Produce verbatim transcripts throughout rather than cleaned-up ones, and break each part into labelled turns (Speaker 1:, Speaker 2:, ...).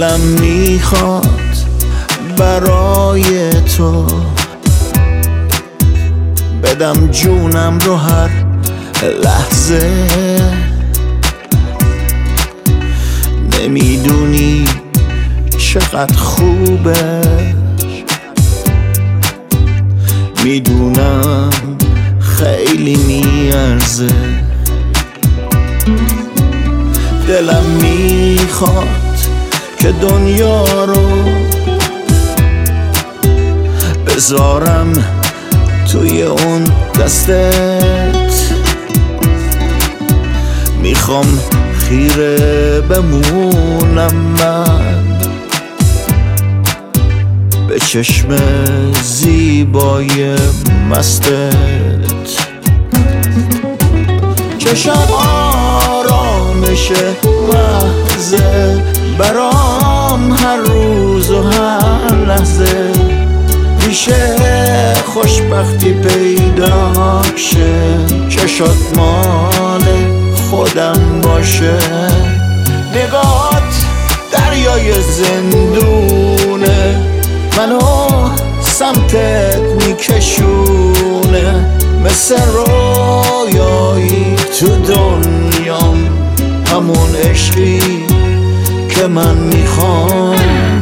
Speaker 1: دلم میخواد برای تو بدم جونم رو هر لحظه. نمیدونی چقدر خوبه، میدونم خیلی میارزه. دلم میخواد که دنیا رو بذارم توی اون دستت. میخوام خیره بمونم من به چشم زیبای مستت. چشم آرامش محضه برام هر روز و هر لحظه. میشه خوشبختی پیدا شه، چشات مال خودم باشه. نگاهات دریای زندونه، منو سمتت میکشونه. مثل رویایی تو دنیام، همون عشقی که من میخوام.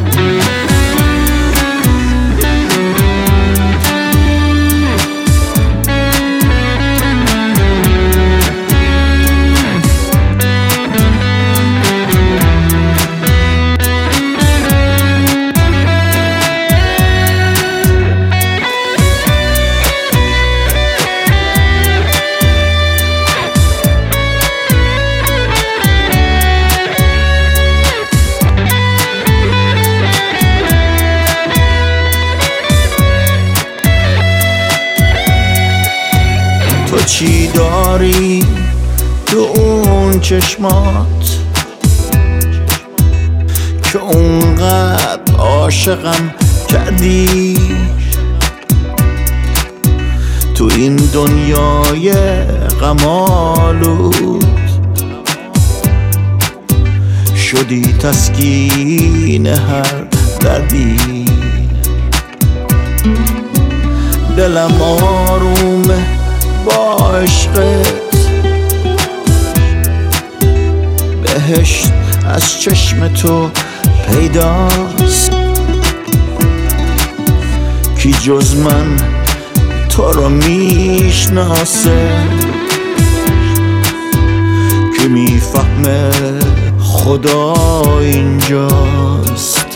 Speaker 1: تو چی داری تو اون چشمات که اونقدر عاشقم کردی؟ تو این دنیای غم‌آلود شدی تسکین هر دردی. دلم آرومه با عشقت، بهشت از چشم تو پیداست. کی جز من تو رو میشناسه، کی میفهمه خدا اینجاست.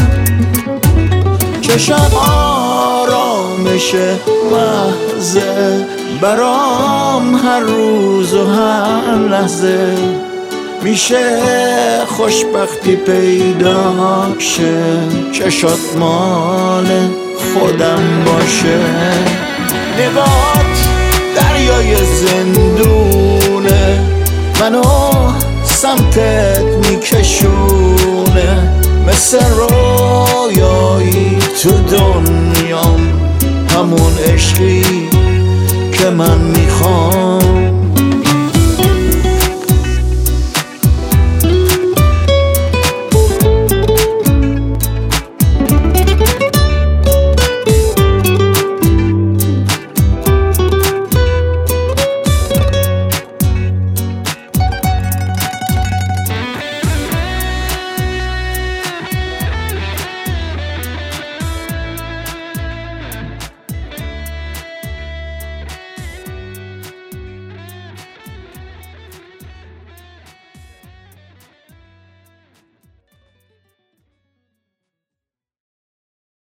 Speaker 1: چشم آرامش محضه برام هر روز و هر لحظه. میشه خوشبختی پیدا شه، چشات مال خودم باشه. نگاهات دریای زندونه، منو سمتت میکشونه. مثل رویایی تو دنیام، همون عشقی که من میخوام.